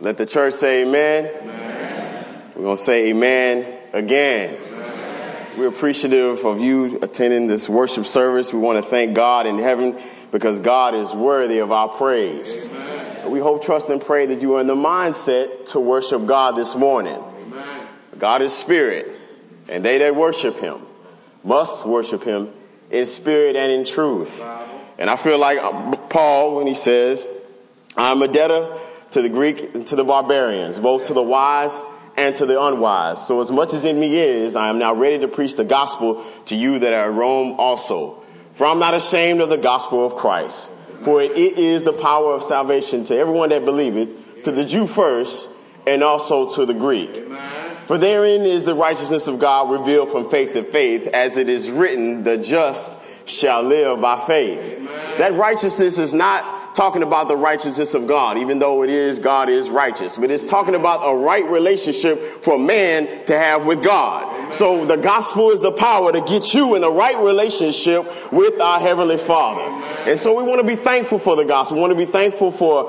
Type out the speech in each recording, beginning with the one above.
Let the church say amen. Amen. We're going to say amen again. Amen. We're appreciative of you attending this worship service. We want to thank God in heaven because God is worthy of our praise. Amen. We hope, trust, and pray that you are in the mindset to worship God this morning. Amen. God is spirit, and they that worship him must worship him in spirit and in truth. And I feel like Paul when he says, I'm a debtor to the Greek and to the barbarians, both to the wise and to the unwise. So as much as in me is, I am now ready to preach the gospel to you that are at Rome also. For I'm not ashamed of the gospel of Christ. For it is the power of salvation to everyone that believeth, to the Jew first, and also to the Greek. Amen. For therein is the righteousness of God revealed from faith to faith, as it is written, the just shall live by faith. Amen. That righteousness is not talking about the righteousness of God, even though it is God is righteous, but it's talking about a right relationship for man to have with God. Amen. So the gospel is the power to get you in the right relationship with our Heavenly Father. Amen. And so we want to be thankful for the gospel. We want to be thankful for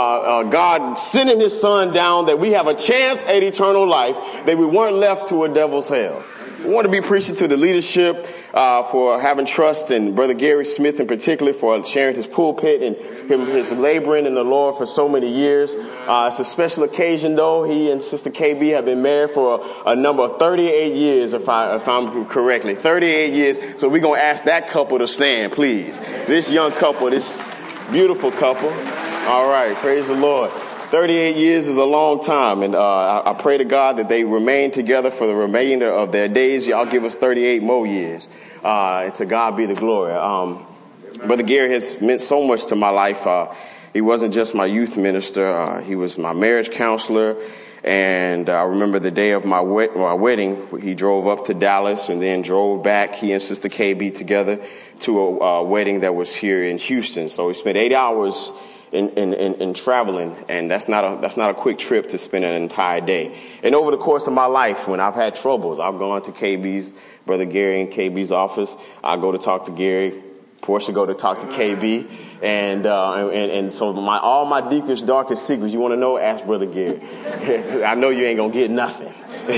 God sending his son down, that we have a chance at eternal life, that we weren't left to a devil's hell. We want to be appreciative to the leadership for having trust in Brother Gary Smith in particular, for sharing his pulpit and his laboring in the Lord for so many years. It's a special occasion, though. He and Sister KB have been married for a number of 38 years, if I'm correctly. 38 years. So we're going to ask that couple to stand, please. This young couple, this beautiful couple. All right. Praise the Lord. 38 years is a long time, and I pray to God that they remain together for the remainder of their days. Y'all give us 38 more years, and to God be the glory. Brother Gary has meant so much to my life. He wasn't just my youth minister. He was my marriage counselor, and I remember the day of my wedding, he drove up to Dallas and then drove back, he and Sister KB together, to a wedding that was here in Houston. So he spent 8 hours in traveling, and that's not a quick trip to spend an entire day. And over the course of my life, when I've had troubles, I've gone to KB's, Brother Gary and KB's office. I go to talk to Gary. Portia go to talk to KB, and so all my deepest, darkest secrets, you want to know, ask Brother Gary. I know you ain't gonna get nothing.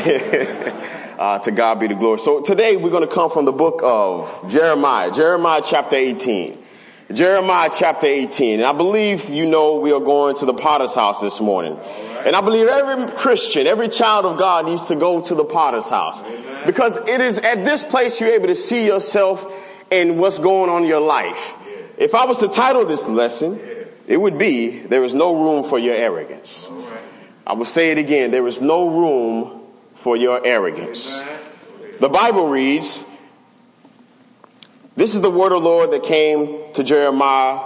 To God be the glory. So today we're going to come from the book of Jeremiah chapter 18. Jeremiah chapter 18. And I believe we are going to the Potter's house this morning. And I believe every Christian, every child of God needs to go to the Potter's house. Amen. Because it is at this place you're able to see yourself in what's going on in your life. Yeah. If I was to title this lesson, it would be, there is no room for your arrogance. Right. I will say it again, there is no room for your arrogance. Amen. The Bible reads, this is the word of the Lord that came to Jeremiah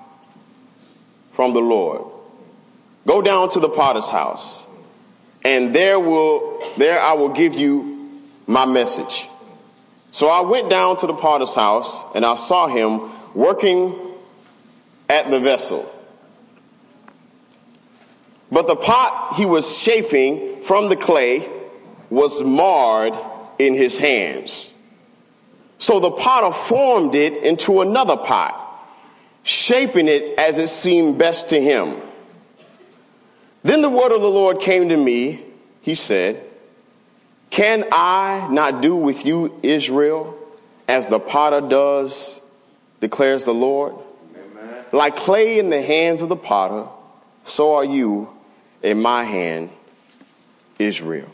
from the Lord. Go down to the Potter's house, and there I will give you my message. So I went down to the Potter's house, and I saw him working at the vessel. But the pot he was shaping from the clay was marred in his hands. So the potter formed it into another pot, shaping it as it seemed best to him. Then the word of the Lord came to me. He said, can I not do with you, Israel, as the potter does, declares the Lord? Amen. Like clay in the hands of the potter, so are you in my hand, Israel.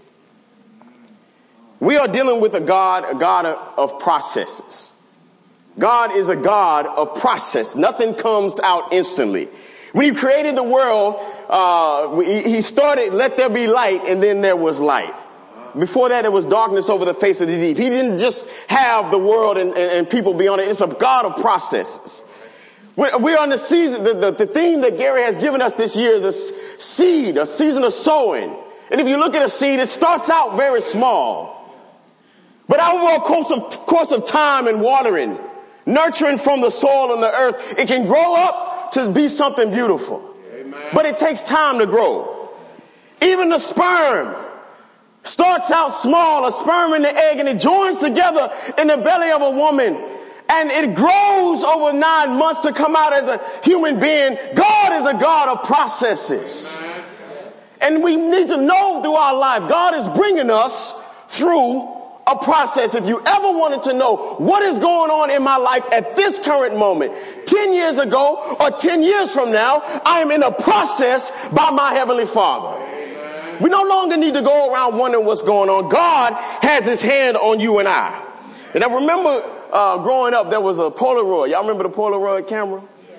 We are dealing with a God of processes. God is a God of process. Nothing comes out instantly. When he created the world, he started, let there be light, and then there was light. Before that, there was darkness over the face of the deep. He didn't just have the world and people beyond it. It's a God of processes. We're on the season, the theme that Gary has given us this year is a seed, a season of sowing. And if you look at a seed, it starts out very small. But over a course of time and watering, nurturing from the soil and the earth, it can grow up to be something beautiful. Amen. But it takes time to grow. Even the sperm starts out small, a sperm and the egg, and it joins together in the belly of a woman. And it grows over 9 months to come out as a human being. God is a God of processes. Amen. And we need to know through our life, God is bringing us through a process. If you ever wanted to know what is going on in my life at this current moment, 10 years ago or 10 years from now, I am in a process by my Heavenly Father. Amen. We no longer need to go around wondering what's going on. God has his hand on you and I. And I remember growing up, there was a Polaroid. Y'all remember the Polaroid camera?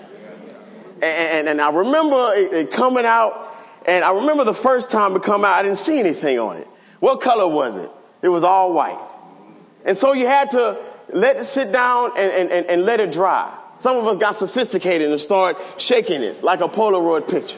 And I remember it coming out. And I remember the first time it come out, I didn't see anything on it. What color was it? It was all white. And so you had to let it sit down and let it dry. Some of us got sophisticated and started shaking it like a Polaroid picture.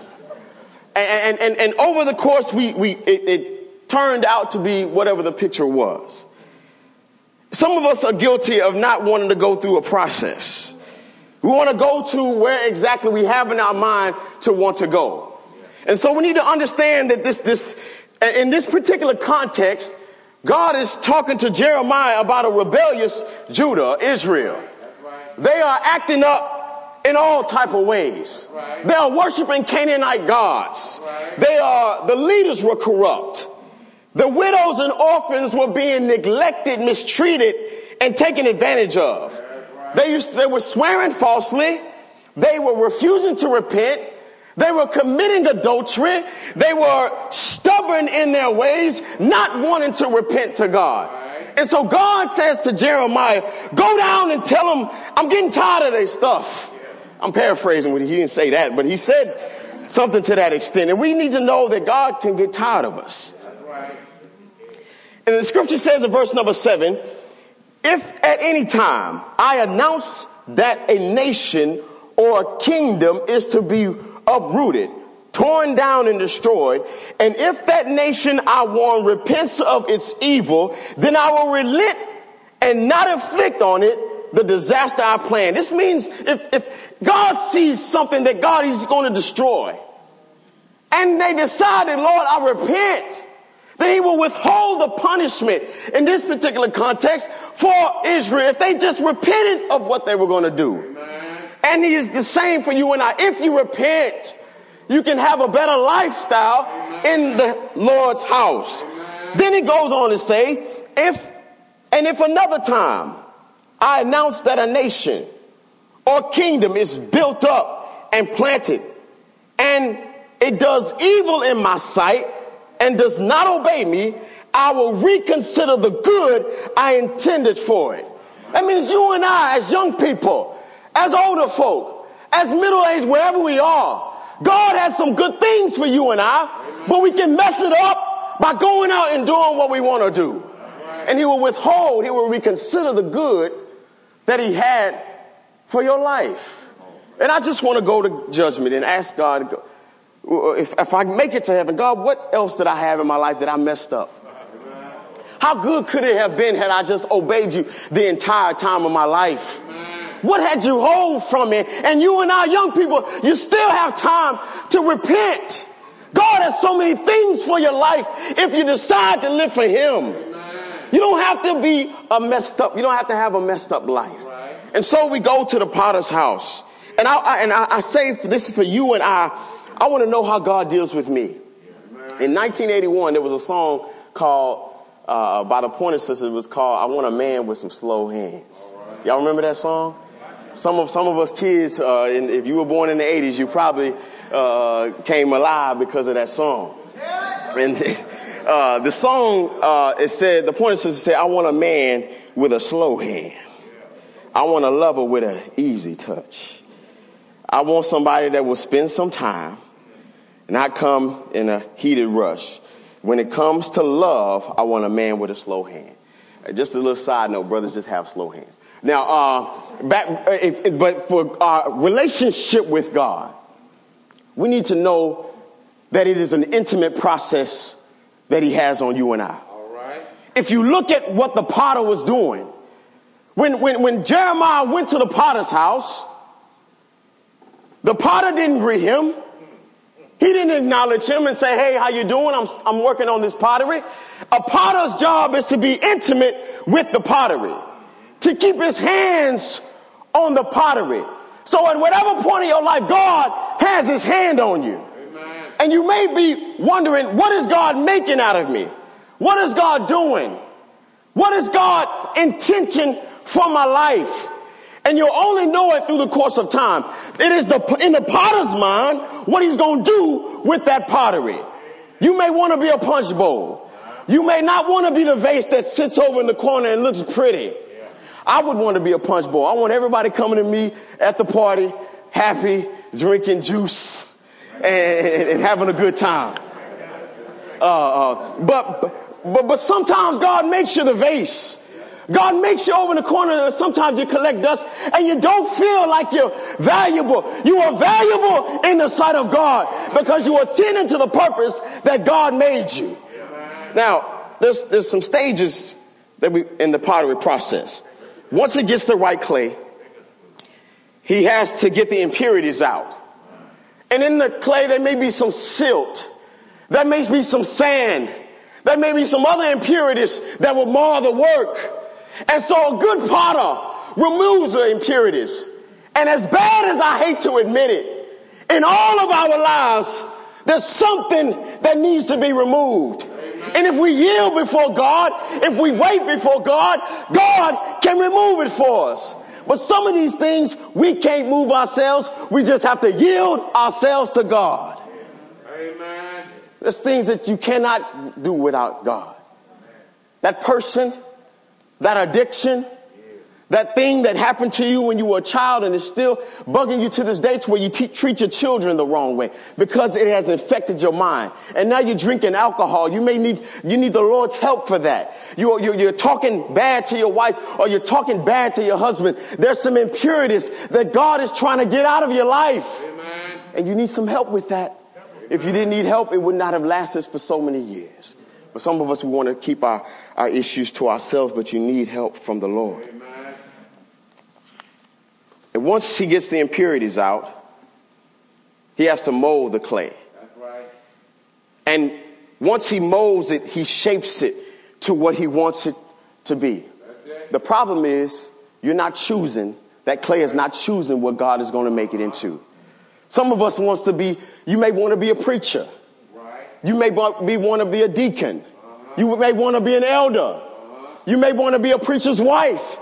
And over the course, it turned out to be whatever the picture was. Some of us are guilty of not wanting to go through a process. We want to go to where exactly we have in our mind to want to go. And so we need to understand that in this particular context, God is talking to Jeremiah about a rebellious Judah, Israel. They are acting up in all type of ways. They are worshiping Canaanite gods. The leaders were corrupt. The widows and orphans were being neglected, mistreated, and taken advantage of. They were swearing falsely. They were refusing to repent. They were committing adultery. They were stubborn in their ways, not wanting to repent to God. And so God says to Jeremiah, go down and tell them, I'm getting tired of their stuff. I'm paraphrasing when he didn't say that, but he said something to that extent. And we need to know that God can get tired of us. And the scripture says in verse number 7, if at any time I announce that a nation or a kingdom is to be uprooted, torn down and destroyed, and if that nation I warn repents of its evil, then I will relent and not inflict on it the disaster I plan. This means if God sees something that God is going to destroy, and they decided, Lord, I repent, then he will withhold the punishment in this particular context for Israel if they just repented of what they were going to do. Amen. And he is the same for you and I. If you repent, you can have a better lifestyle in the Lord's house. Amen. Then he goes on to say, if another time I announce that a nation or kingdom is built up and planted, and it does evil in my sight and does not obey me, I will reconsider the good I intended for it. That means you and I, as young people, as older folk, as middle-aged, wherever we are, God has some good things for you and I, but we can mess it up by going out and doing what we want to do. And he will withhold, he will reconsider the good that he had for your life. And I just want to go to judgment and ask God, if I make it to heaven, God, what else did I have in my life that I messed up? How good could it have been had I just obeyed you the entire time of my life? What had you hold from me? And you and I, young people, you still have time to repent. God has so many things for your life if you decide to live for him. You don't have to be you don't have to have a messed up life. And so we go to the Potter's house. And I say, this is for you and I want to know how God deals with me. In 1981, there was a song called, by the Pointer Sisters, it was called, I Want a Man with Some Slow Hands. Y'all remember that song? Some of us kids, and if you were born in the 80s, you probably came alive because of that song. And the song, the Pointer Sisters said, I want a man with a slow hand. I want a lover with an easy touch. I want somebody that will spend some time and not come in a heated rush. When it comes to love, I want a man with a slow hand. Just a little side note, brothers just have slow hands. Now, but for our relationship with God, we need to know that it is an intimate process that he has on you and I. All right. If you look at what the potter was doing, when Jeremiah went to the potter's house, the potter didn't greet him. He didn't acknowledge him and say, hey, how you doing? I'm working on this pottery. A potter's job is to be intimate with the pottery, to keep his hands on the pottery. So at whatever point in your life, God has his hand on you. Amen. And And you may be wondering, what is God making out of me? What is God doing? What is God's intention for my life? And you'll only know it through the course of time. It is in the potter's mind what he's going to do with that pottery. You may want to be a punch bowl. You may not want to be the vase that sits over in the corner and looks pretty. I would want to be a punch bowl. I want everybody coming to me at the party, happy, drinking juice, and having a good time. But sometimes God makes you the vase. God makes you over in the corner. Sometimes you collect dust and you don't feel like you're valuable. You are valuable in the sight of God because you are tending to the purpose that God made you. Now, there's some stages that in the pottery process. Once it gets the right clay, he has to get the impurities out. And in the clay, there may be some silt. There may be some sand. There may be some other impurities that will mar the work. And so a good potter removes the impurities. And as bad as I hate to admit it, in all of our lives, there's something that needs to be removed. And if we yield before God, if we wait before God, God can remove it for us. But some of these things we can't move ourselves. We just have to yield ourselves to God. Amen. There's things that you cannot do without God. That person, that addiction, that thing that happened to you when you were a child and is still bugging you to this day to where you treat your children the wrong way because it has infected your mind. And now you're drinking alcohol. You need the Lord's help for that. You're talking bad to your wife or you're talking bad to your husband. There's some impurities that God is trying to get out of your life. Amen. And you need some help with that. If you didn't need help, it would not have lasted for so many years. But some of us, we want to keep our issues to ourselves, but you need help from the Lord. Amen. And once he gets the impurities out, he has to mold the clay. That's right. And once he molds it, he shapes it to what he wants it to be. The problem is you're not choosing, that clay is not choosing what God is going to make it into. Some of us you may want to be a preacher. You may want to be a deacon. You may want to be an elder. You may want to be a preacher's wife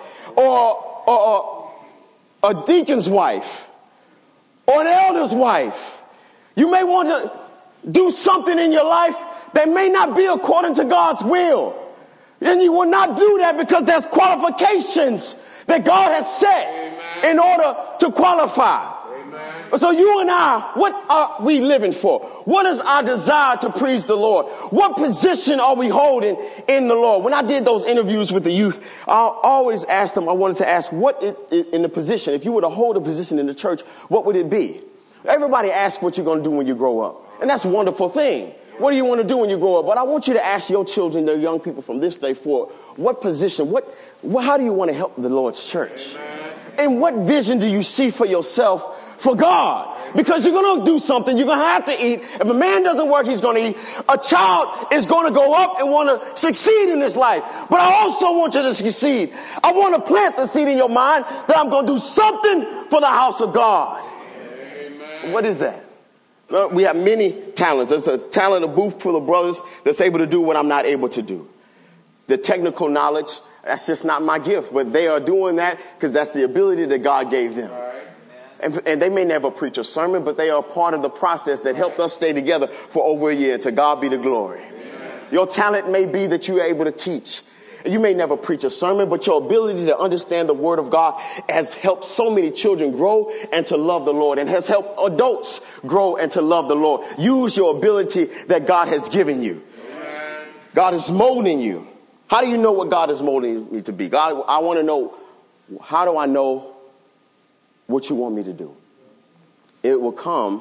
or a deacon's wife or an elder's wife. You may want to do something in your life that may not be according to God's will. And you will not do that because there's qualifications that God has set in order to qualify. So you and I, what are we living for? What is our desire to please the Lord? What position are we holding in the Lord? When I did those interviews with the youth, I always asked them, I wanted to ask in the position, if you were to hold a position in the church, what would it be? Everybody asks what you're going to do when you grow up. And that's a wonderful thing. What do you want to do when you grow up? But I want you to ask your children, the young people from this day forward, what position, how do you want to help the Lord's church? And what vision do you see for yourself for God? Because you're going to do something. You're going to have to eat. If a man doesn't work, he's going to eat. A child is going to go up and want to succeed in this life. But I also want you to succeed. I want to plant the seed in your mind that I'm going to do something for the house of God. Amen. What is that? Well, we have many talents. There's a talent, a booth full of brothers that's able to do what I'm not able to do. The technical knowledge, that's just not my gift. But they are doing that because that's the ability that God gave them. And they may never preach a sermon, but they are part of the process that helped us stay together for over a year. To God be the glory. Amen. Your talent may be that you're able to teach. You may never preach a sermon, but your ability to understand the word of God has helped so many children grow and to love the Lord, and has helped adults grow and to love the Lord. Use your ability that God has given you. Amen. God is molding you. How do you know what God is molding me to be? God, I want to know, how do I know what you want me to do? It will come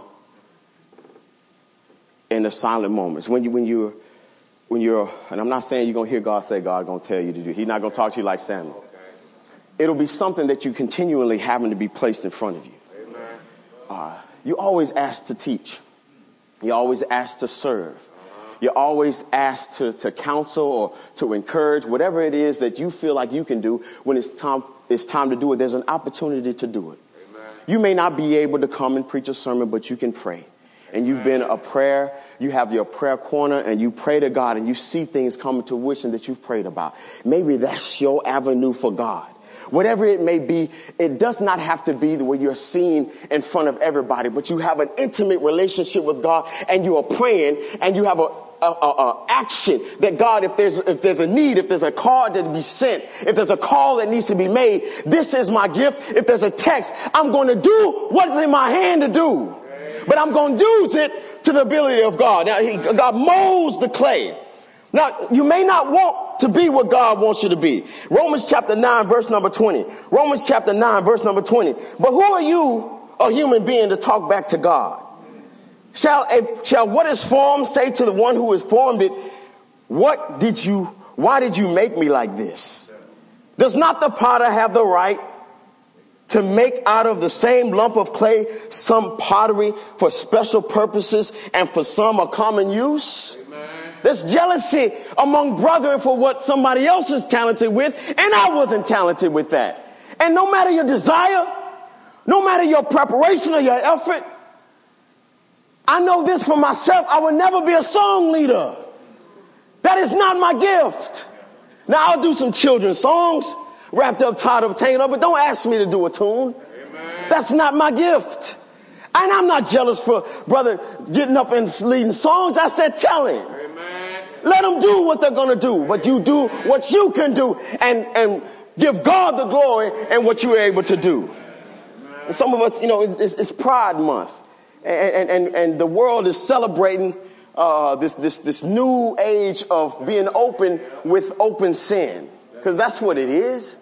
in the silent moments. When you're, and I'm not saying you're going to hear God say God going to tell you to do. He's not going to talk to you like Samuel. It'll be something that you continually having to be placed in front of you. You always ask to teach. You always ask to serve. You're always asked to counsel or to encourage, whatever it is that you feel like you can do. When it's time to do it, there's an opportunity to do it. Amen. You may not be able to come and preach a sermon, but you can pray. and you've been a prayer, you have your prayer corner and you pray to God and you see things come to fruition that you've prayed about. Maybe that's your avenue for God. Whatever it may be, it does not have to be the way you're seen in front of everybody, but you have an intimate relationship with God and you are praying and you have a action that God, if there's a need, if there's a card that be sent, if there's a call that needs to be made, this is my gift. If there's a text, I'm going to do what's in my hand to do, but I'm going to use it to the ability of God. Now, God molds the clay. Now, you may not want to be what God wants you to be. Romans chapter 9, verse number 20. Romans chapter 9, verse number 20. But who are you, a human being, to talk back to God? Shall what is formed say to the one who has formed it, why did you make me like this? Does not the potter have the right to make out of the same lump of clay some pottery for special purposes and for some a common use? There's jealousy among brethren for what somebody else is talented with, and I wasn't talented with that. And no matter your desire, no matter your preparation or your effort, I know this for myself, I will never be a song leader. That is not my gift. Now, I'll do some children's songs, wrapped up, tied up, tangled up, but don't ask me to do a tune. Amen. That's not my gift. And I'm not jealous for brother getting up and leading songs. That's their talent. Amen. Let them do what they're going to do. But you do what you can do and give God the glory and what you're able to do. Amen. And some of us, it's Pride Month. And the world is celebrating this new age of being open with open sin. Because that's what it is.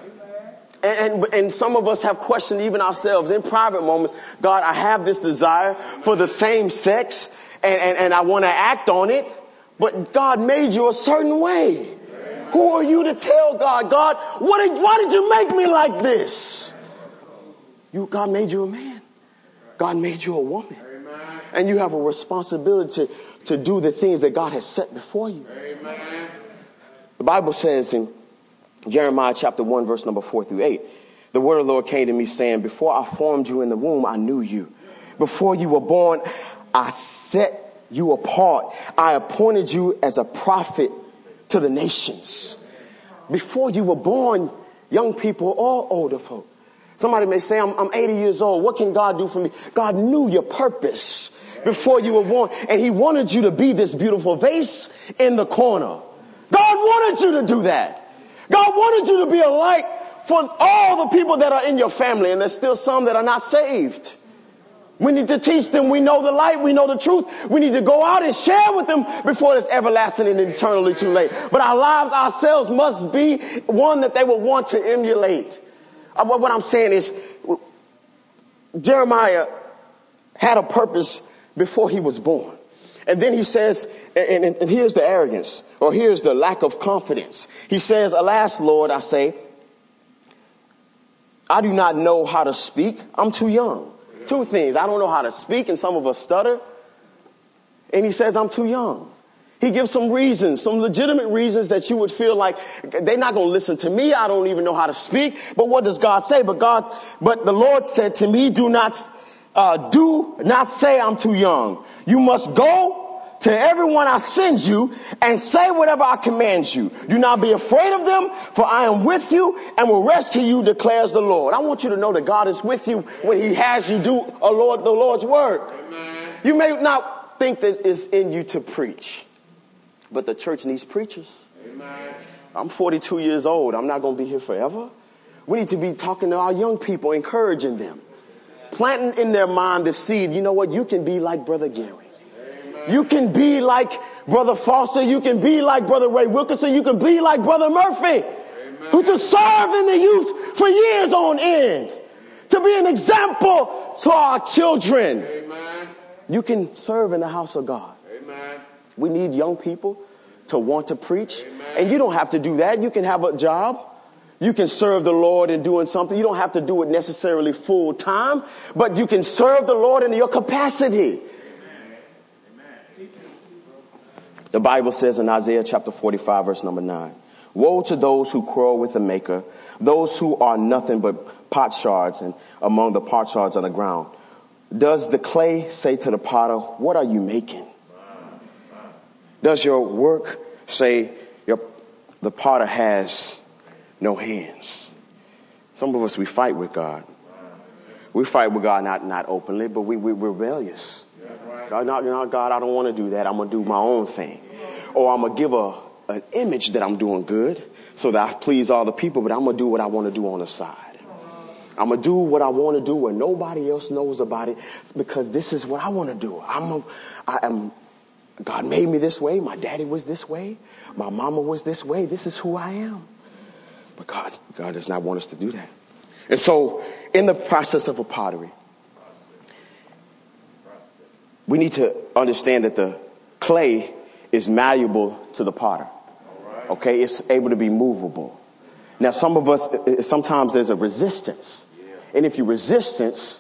And some of us have questioned even ourselves in private moments. God, I have this desire for the same sex and I want to act on it. But God made you a certain way. Who are you to tell God, why did you make me like this? God made you a man. God made you a woman. And you have a responsibility to do the things that God has set before you. Amen. The Bible says in Jeremiah chapter 1, verse number 4 through 8, the word of the Lord came to me saying, before I formed you in the womb, I knew you. Before you were born, I set you apart. I appointed you as a prophet to the nations. Before you were born, young people or older folk. Somebody may say, I'm 80 years old. What can God do for me? God knew your purpose before you were born. And he wanted you to be this beautiful vase in the corner. God wanted you to do that. God wanted you to be a light for all the people that are in your family. And there's still some that are not saved. We need to teach them we know the light, we know the truth. We need to go out and share with them before it's everlasting and eternally too late. But our lives ourselves must be one that they will want to emulate. What I'm saying is, Jeremiah had a purpose before he was born. And then he says, and here's the arrogance, or here's the lack of confidence. He says, alas, Lord, I say, I do not know how to speak. I'm too young. Two things. I don't know how to speak, and some of us stutter. And he says, I'm too young. He gives some reasons, some legitimate reasons that you would feel like they're not going to listen to me. I don't even know how to speak. But what does God say? But the Lord said to me, do not say I'm too young. You must go to everyone I send you and say whatever I command you. Do not be afraid of them, for I am with you and will rescue you, declares the Lord. I want you to know that God is with you when he has you do the Lord's work. Amen. You may not think that it's in you to preach, but the church needs preachers. Amen. I'm 42 years old. I'm not going to be here forever. We need to be talking to our young people, encouraging them, planting in their mind the seed. You know what? You can be like Brother Gary. Amen. You can be like Brother Foster. You can be like Brother Ray Wilkerson. You can be like Brother Murphy, Amen, who to serve in the youth for years on end, to be an example to our children. Amen. You can serve in the house of God. Amen. We need young people to want to preach. Amen. And you don't have to do that. You can have a job. You can serve the Lord in doing something. You don't have to do it necessarily full time, but you can serve the Lord in your capacity. Amen. The Bible says in Isaiah chapter 45, verse number 9, woe to those who quarrel with the maker, those who are nothing but potsherds and among the potsherds on the ground, Does the clay say to the potter, what are you making? Does your work say the potter has no hands? Some of us, we fight with God. We fight with God not openly, but we're rebellious. God, God, I don't want to do that. I'm going to do my own thing. Or I'm going to give an image that I'm doing good so that I please all the people, but I'm going to do what I want to do on the side. I'm going to do what I want to do when nobody else knows about it because this is what I want to do. God made me this way. My daddy was this way. My mama was this way. This is who I am. But God does not want us to do that. And so in the process of a pottery, we need to understand that the clay is malleable to the potter. Okay, it's able to be movable. Now, some of us, sometimes there's a resistance. And if you resistance,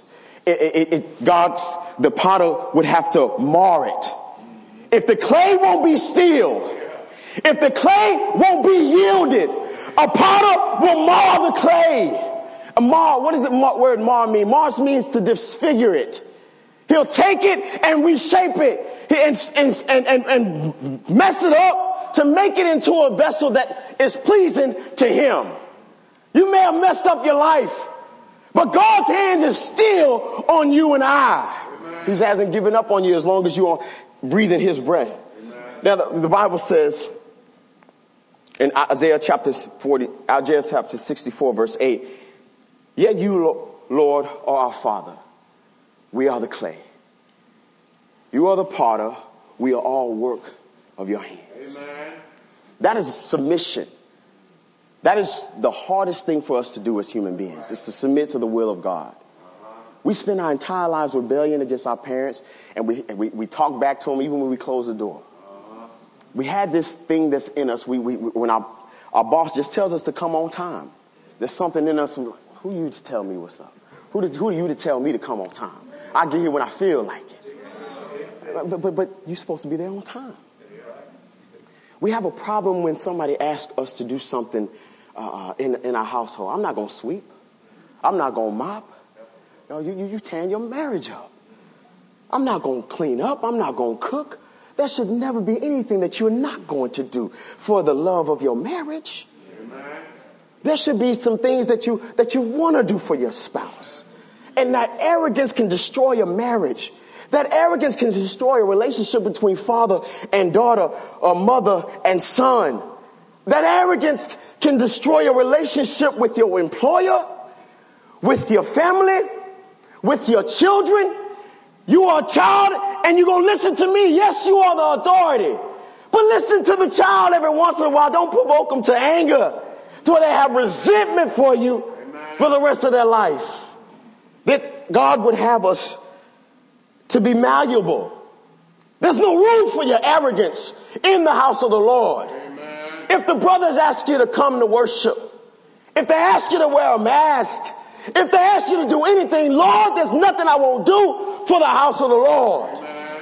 the potter would have to mar it. If the clay won't be still, if the clay won't be yielded, a potter will mar the clay. Mar, what does the word mar mean? Mar means to disfigure it. He'll take it and reshape it and mess it up to make it into a vessel that is pleasing to him. You may have messed up your life, but God's hands is still on you and I. Amen. He hasn't given up on you as long as you are breathing his breath. Amen. Now, the Bible says in Isaiah chapter 64, verse 8, yet you, Lord, are our Father. We are the clay. You are the potter. We are all work of your hands. Amen. That is submission. That is the hardest thing for us to do as human beings, is to submit to the will of God. We spend our entire lives rebellion against our parents, and we talk back to them even when we close the door. We had this thing that's in us. When our boss just tells us to come on time, there's something in us. Who are you to tell me what's up? Who are you to tell me to come on time? I get here when I feel like it. But you're supposed to be there on time. We have a problem when somebody asks us to do something in our household. I'm not going to sweep. I'm not going to mop. You tearing your marriage up. I'm not going to clean up. I'm not going to cook. There should never be anything that you're not going to do for the love of your marriage. Amen. There should be some things that you want to do for your spouse. And that arrogance can destroy a marriage. That arrogance can destroy a relationship between father and daughter or mother and son. That arrogance can destroy a relationship with your employer, with your family, with your children. You are a child and you're going to listen to me. Yes, you are the authority. But listen to the child every once in a while. Don't provoke them to anger, to where they have resentment for you for the rest of their life. That God would have us to be malleable. There's no room for your arrogance in the house of the Lord. Amen. If the brothers ask you to come to worship, if they ask you to wear a mask, if they ask you to do anything, Lord, there's nothing I won't do for the house of the Lord. Amen.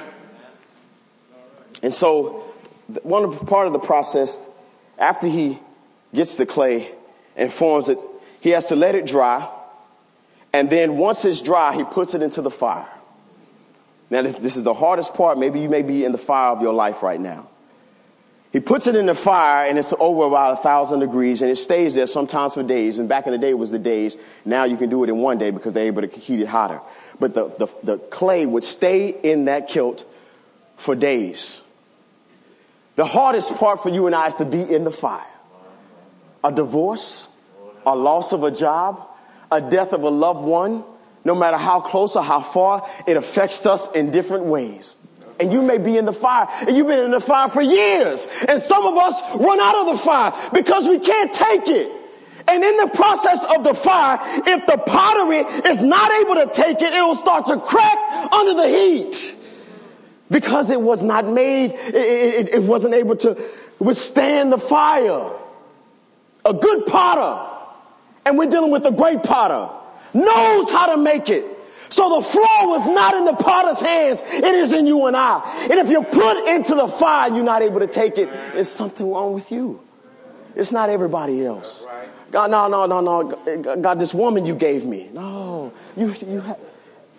And so part of the process, after he gets the clay and forms it, he has to let it dry. And then once it's dry, he puts it into the fire. Now, this is the hardest part. Maybe you may be in the fire of your life right now. He puts it in the fire, and it's over about 1,000 degrees, and it stays there sometimes for days. And back in the day, it was the days. Now you can do it in one day because they're able to heat it hotter. But the clay would stay in that kilt for days. The hardest part for you and I is to be in the fire. A divorce, a loss of a job, a death of a loved one. No matter how close or how far, it affects us in different ways. And you may be in the fire, and you've been in the fire for years. And some of us run out of the fire because we can't take it. And in the process of the fire, if the pottery is not able to take it, it will start to crack under the heat. Because it was not made, it wasn't able to withstand the fire. A good potter, and we're dealing with a great potter, knows how to make it. So the flaw was not in the potter's hands. It is in you and I. And if you're put into the fire and you're not able to take it, there's something wrong with you. It's not everybody else. God, no. God, this woman you gave me. No,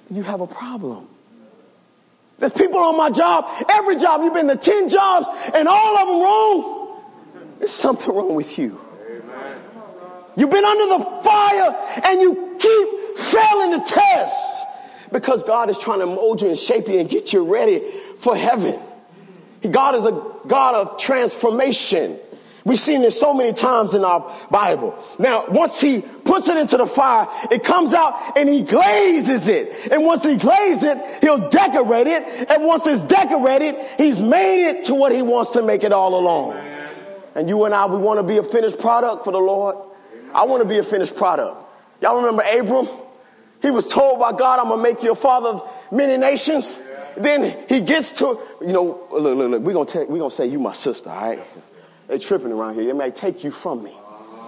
you have a problem. There's people on my job, every job, you've been to 10 jobs and all of them wrong. There's something wrong with you. Amen. You've been under the fire and you keep failing the tests because God is trying to mold you and shape you and get you ready for heaven. God is a God of transformation. We've seen this so many times in our Bible. Now, once he puts it into the fire, it comes out and he glazes it. And once he glazes it, he'll decorate it. And once it's decorated, he's made it to what he wants to make it all along. And you and I, we want to be a finished product for the Lord. I want to be a finished product. Y'all remember Abram? He was told by God, I'm going to make you a father of many nations. Then he gets to, look, we're going to say you my sister, all right? They're tripping around here. They may take you from me.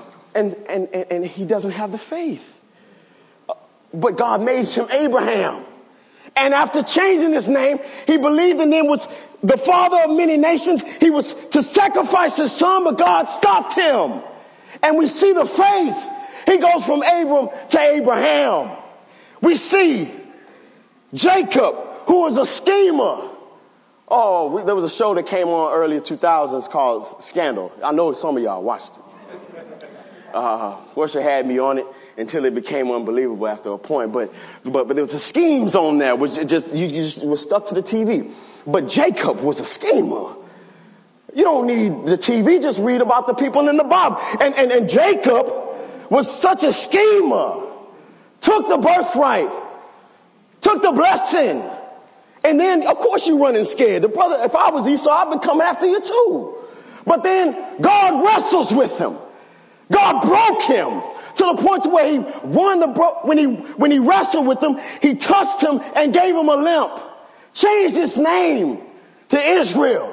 And he doesn't have the faith. But God made him Abraham. And after changing his name, he believed the name was the father of many nations. He was to sacrifice his son, but God stopped him. And we see the faith. He goes from Abram to Abraham. We see Jacob, who was a schemer. Oh, there was a show that came on early 2000s called Scandal. I know some of y'all watched it. Worship had me on it until it became unbelievable after a point. But there was the schemes on there, which you just was stuck to the TV. But Jacob was a schemer. You don't need the TV, just read about the people in the Bible. And Jacob was such a schemer. Took the birthright, took the blessing. And then, of course, you're running scared. The brother, if I was Esau, I'd be coming after you too. But then God wrestles with him. God broke him to the point where he won when he wrestled with him, he touched him and gave him a limp. Changed his name to Israel.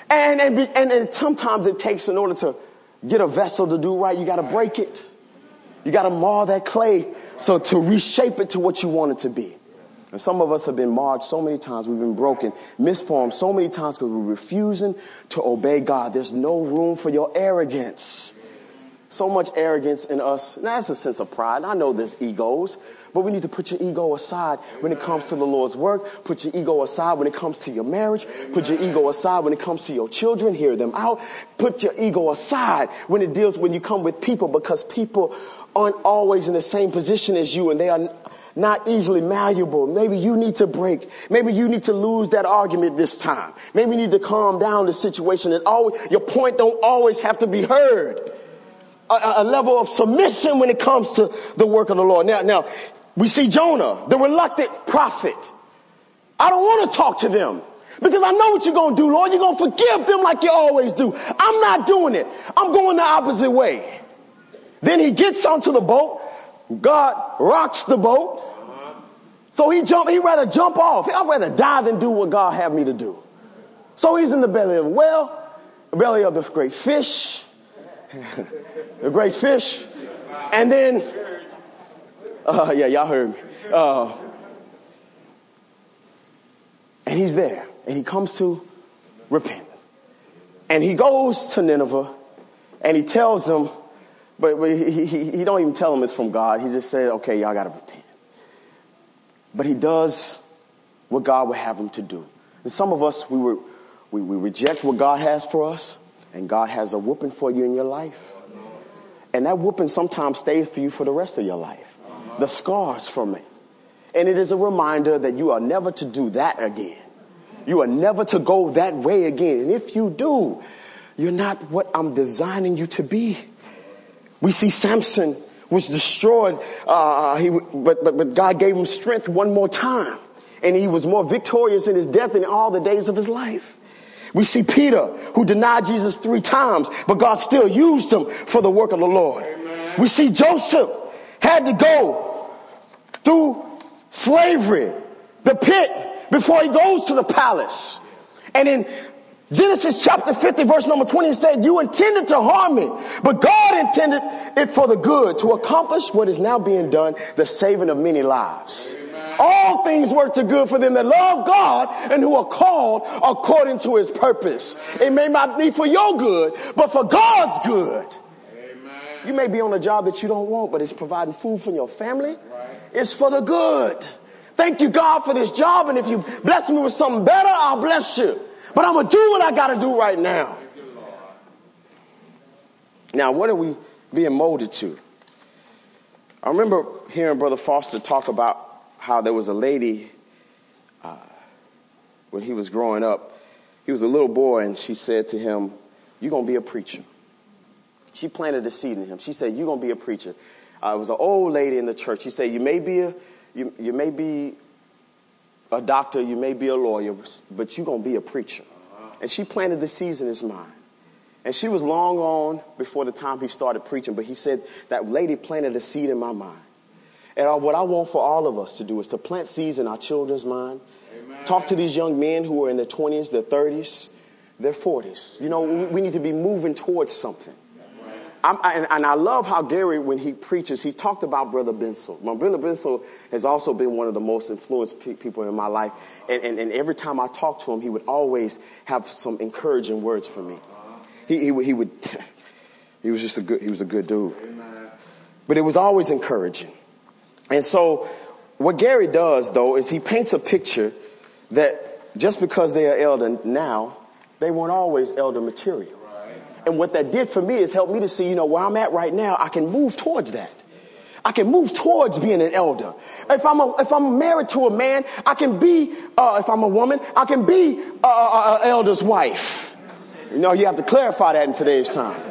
And sometimes it takes, in order to get a vessel to do right, you got to break it. You got to mar that clay so to reshape it to what you want it to be. And some of us have been marred so many times. We've been broken, misformed so many times because we're refusing to obey God. There's no room for your arrogance. So much arrogance in us. Now, that's a sense of pride. I know there's egos, but we need to put your ego aside when it comes to the Lord's work. Put your ego aside when it comes to your marriage. Put your ego aside when it comes to your children. Hear them out. Put your ego aside when you come with people, because people aren't always in the same position as you, and they are not easily malleable. Maybe you need to break. Maybe you need to lose that argument this time. Maybe you need to calm down the situation. Your point don't always have to be heard. A level of submission when it comes to the work of the Lord. Now, we see Jonah, the reluctant prophet. I don't want to talk to them because I know what you're going to do, Lord. You're going to forgive them like you always do. I'm not doing it. I'm going the opposite way. Then he gets onto the boat. God rocks the boat. So he'd rather jump off. I'd rather die than do what God had me to do. So he's in the belly of a whale, the belly of the great fish. The great fish. And then, yeah, y'all heard me. And he's there. And he comes to repentance. And he goes to Nineveh. And he tells them, but he don't even tell them it's from God. He just said, okay, y'all got to repent. But he does what God would have him to do. And some of us, we reject what God has for us. And God has a whooping for you in your life. And that whooping sometimes stays for you for the rest of your life. The scars from it. And it is a reminder that you are never to do that again. You are never to go that way again. And if you do, you're not what I'm designing you to be. We see Samson was destroyed, but God gave him strength one more time. And he was more victorious in his death than all the days of his life. We see Peter, who denied Jesus 3 times, but God still used him for the work of the Lord. Amen. We see Joseph had to go through slavery, the pit, before he goes to the palace. And in Genesis chapter 50, verse number 20, it said, you intended to harm me, but God intended it for the good, to accomplish what is now being done, the saving of many lives. All things work to good for them that love God and who are called according to his purpose. It may not be for your good, but for God's good. Amen. You may be on a job that you don't want, but it's providing food for your family. Right. It's for the good. Thank you, God, for this job. And if you bless me with something better, I'll bless you. But I'm going to do what I got to do right now. Now, what are we being molded to? I remember hearing Brother Foster talk about how there was a lady when he was growing up. He was a little boy, and she said to him, "You're going to be a preacher." She planted a seed in him. She said, "You're going to be a preacher." It was an old lady in the church. She said, you may be a doctor, you may be a lawyer, but you're going to be a preacher. And she planted the seeds in his mind. And she was long gone before the time he started preaching, but he said, that lady planted a seed in my mind. And what I want for all of us to do is to plant seeds in our children's mind. Amen. Talk to these young men who are in their 20s, their 30s, their 40s. You know, we need to be moving towards something. And I love how Gary, when he preaches, he talked about Brother Bensel. My Brother Bensel has also been one of the most influenced people in my life. And every time I talked to him, he would always have some encouraging words for me. He was just a good dude. But it was always encouraging. And so what Gary does, though, is he paints a picture that just because they are elder now, they weren't always elder material. And what that did for me is help me to see, where I'm at right now, I can move towards that. I can move towards being an elder. If I'm married to a man, I can be, if I'm a woman, I can be an elder's wife. You have to clarify that in today's time.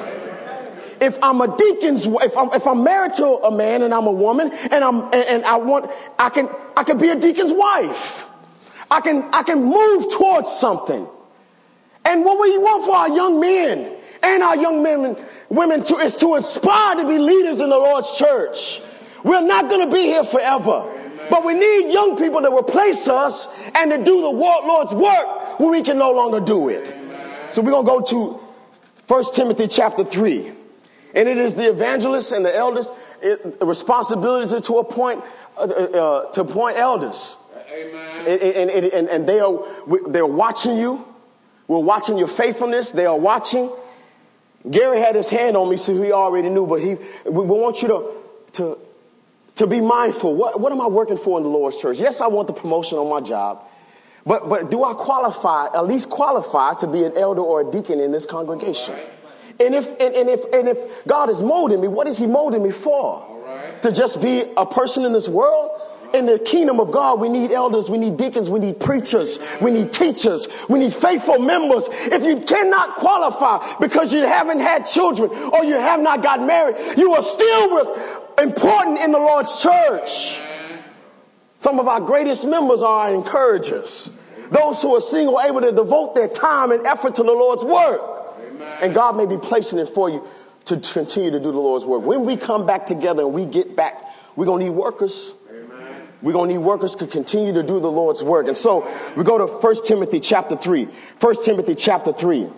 If I'm a deacon's, if I'm married to a man and I'm a woman and I can be a deacon's wife. I can move towards something. And what we want for our young men and our young women is to aspire to be leaders in the Lord's church. We're not going to be here forever. But we need young people to replace us and to do the Lord's work when we can no longer do it. So we're going to go to 1 Timothy chapter 3. And it is the evangelists and the elders' responsibility to appoint elders. Amen. And they're watching you. We're watching your faithfulness. They are watching. Gary had his hand on me, so he already knew. But we want you to be mindful. What am I working for in the Lord's church? Yes, I want the promotion on my job. But do I at least qualify to be an elder or a deacon in this congregation? Right. And if God is molding me, what is he molding me for? Right. To just be a person in this world? In the kingdom of God, we need elders, we need deacons, we need preachers, we need teachers, we need faithful members. If you cannot qualify because you haven't had children or you have not got married, you are still important in the Lord's church. Some of our greatest members are our encouragers. Those who are single, able to devote their time and effort to the Lord's work. And God may be placing it for you to continue to do the Lord's work. When we come back together and we get back, we're going to need workers. We're going to need workers to continue to do the Lord's work. And so we go to 1 Timothy chapter 3. 1 Timothy chapter 3.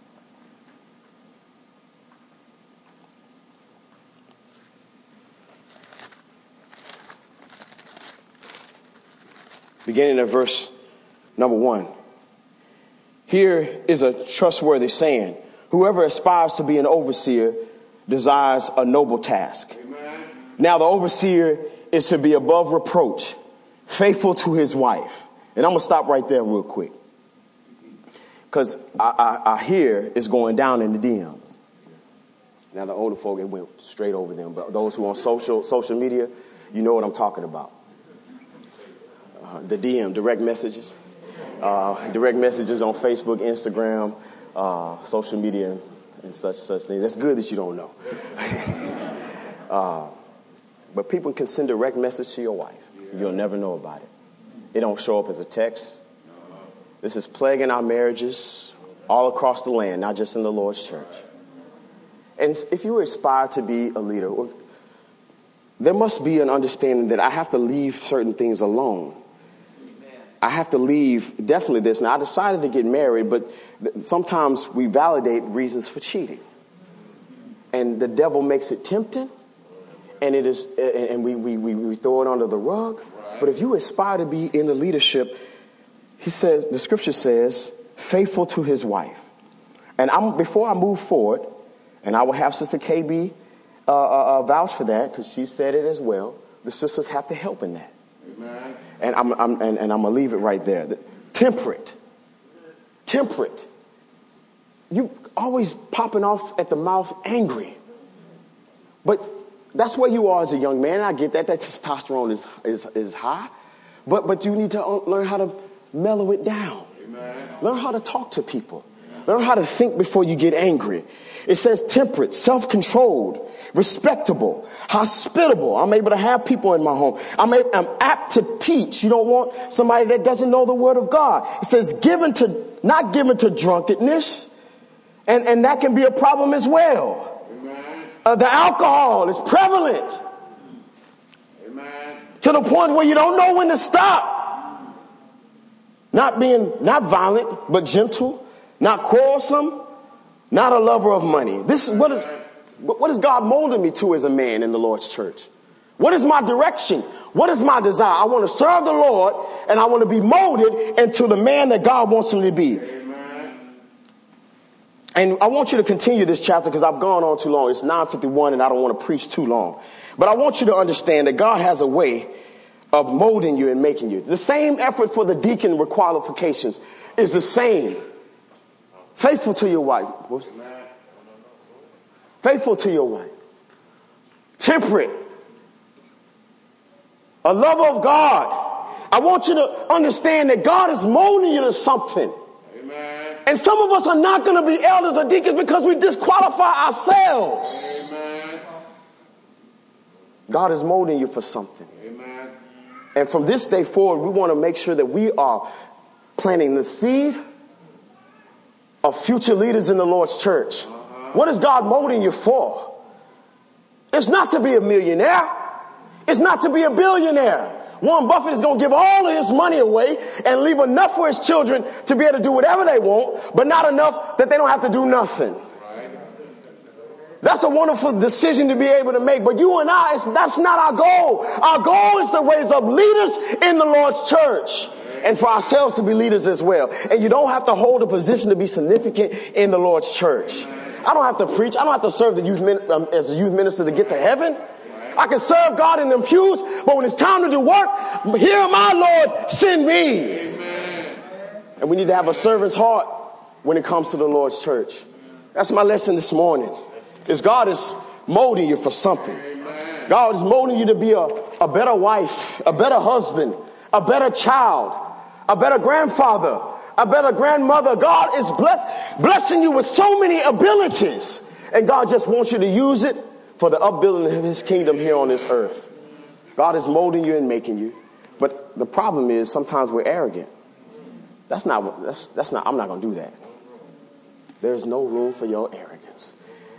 Beginning at verse number 1. Here is a trustworthy saying. Whoever aspires to be an overseer desires a noble task. Amen. Now the overseer is to be above reproach, faithful to his wife. And I'm going to stop right there real quick. Because I hear it's going down in the DMs. Now the older folk, it went straight over them. But those who are on social media, you know what I'm talking about. The DM, direct messages. Direct messages on Facebook, Instagram, social media, and such things. That's good that you don't know. But people can send a direct message to your wife. You'll never know about it. It don't show up as a text. This is plaguing our marriages all across the land, not just in the Lord's church. And if you aspire to be a leader, there must be an understanding that I have to leave certain things alone. I have to leave definitely this. Now, I decided to get married, but sometimes we validate reasons for cheating. And the devil makes it tempting. And it is, and we throw it under the rug. Right. But if you aspire to be in the leadership, the scripture says, faithful to his wife. And before I move forward, and I will have Sister KB vouch for that, because she said it as well, the sisters have to help in that. Amen. And I'm going to leave it right there. Temperate. You always popping off at the mouth angry. But that's where you are as a young man. I get that. That testosterone is high. But you need to learn how to mellow it down. Amen. Learn how to talk to people. Learn how to think before you get angry. It says temperate, self-controlled, respectable, hospitable. I'm able to have people in my home. I'm apt to teach. You don't want somebody that doesn't know the word of God. It says not given to drunkenness. And that can be a problem as well. The alcohol is prevalent. Amen. To the point where you don't know when to stop. Not violent, but gentle, not quarrelsome, not a lover of money. This is what is God molding me to as a man in the Lord's church? What is my direction? What is my desire? I want to serve the Lord, and I want to be molded into the man that God wants him to be. Amen. And I want you to continue this chapter because I've gone on too long. It's 9:51 and I don't want to preach too long. But I want you to understand that God has a way of molding you and making you. The same effort for the deacon with qualifications is the same. Faithful to your wife. Faithful to your wife. Temperate. A lover of God. I want you to understand that God is molding you to something. Amen. And some of us are not going to be elders or deacons because we disqualify ourselves. Amen. God is molding you for something. Amen. And from this day forward, we want to make sure that we are planting the seed of future leaders in the Lord's church. What is God molding you for? It's not to be a millionaire. It's not to be a billionaire. Warren Buffett is going to give all of his money away and leave enough for his children to be able to do whatever they want, but not enough that they don't have to do nothing. That's a wonderful decision to be able to make. But you and I, that's not our goal. Our goal is to raise up leaders in the Lord's church. And for ourselves to be leaders as well. And you don't have to hold a position to be significant in the Lord's church. I don't have to preach. I don't have to serve the as a youth minister to get to heaven. I can serve God in them pews, but when it's time to do work, here my Lord, send me. Amen. And we need to have a servant's heart when it comes to the Lord's church. That's my lesson this morning. Is God is molding you for something. Amen. God is molding you to be a better wife, a better husband, a better child, a better grandfather, a better grandmother. God is blessing you with so many abilities. And God just wants you to use it for the upbuilding of his kingdom here on this earth. God is molding you and making you. But the problem is sometimes we're arrogant. I'm not going to do that. There's no room for your arrogance.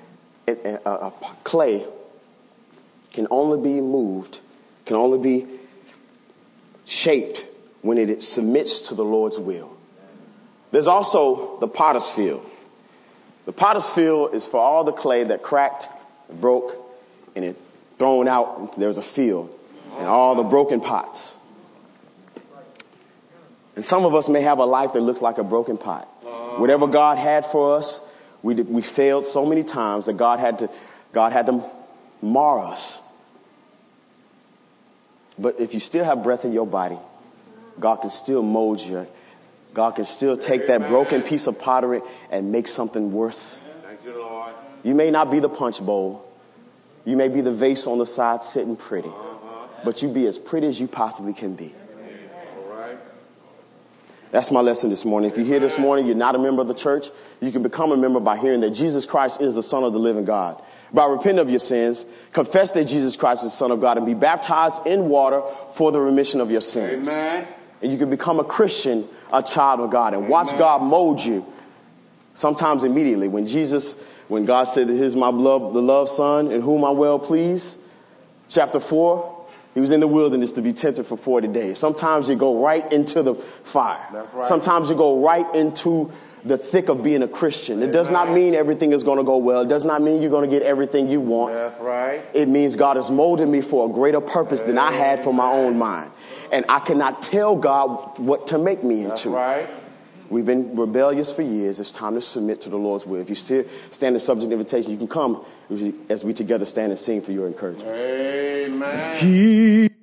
Clay can only be moved, can only be shaped when it submits to the Lord's will. There's also the potter's field. The potter's field is for all the clay that cracked, broke, and it thrown out. There's a field and all the broken pots. And some of us may have a life that looks like a broken pot. Whatever God had for us, we failed so many times that God had to mar us. But if you still have breath in your body, God can still mold you. God can still take that broken piece of pottery and make something worth. Thank you, Lord. You may not be the punch bowl. You may be the vase on the side sitting pretty. But you be as pretty as you possibly can be. All right. That's my lesson this morning. If you're here this morning, you're not a member of the church, you can become a member by hearing that Jesus Christ is the Son of the living God. By repenting of your sins, confess that Jesus Christ is the Son of God, and be baptized in water for the remission of your sins. Amen. And you can become a Christian, a child of God, and watch God mold you. Sometimes immediately. When God said, here's my beloved Son, in whom I'm well pleased. Chapter 4, he was in the wilderness to be tempted for 40 days. Sometimes you go right into the fire. Right. Sometimes you go right into the thick of being a Christian. It does not mean everything is going to go well. It does not mean you're going to get everything you want. That's right. It means God has molded me for a greater purpose than I had for my own mind. And I cannot tell God what to make me into. That's right. We've been rebellious for years. It's time to submit to the Lord's will. If you still stand the subject invitation, you can come as we together stand and sing for your encouragement. Amen.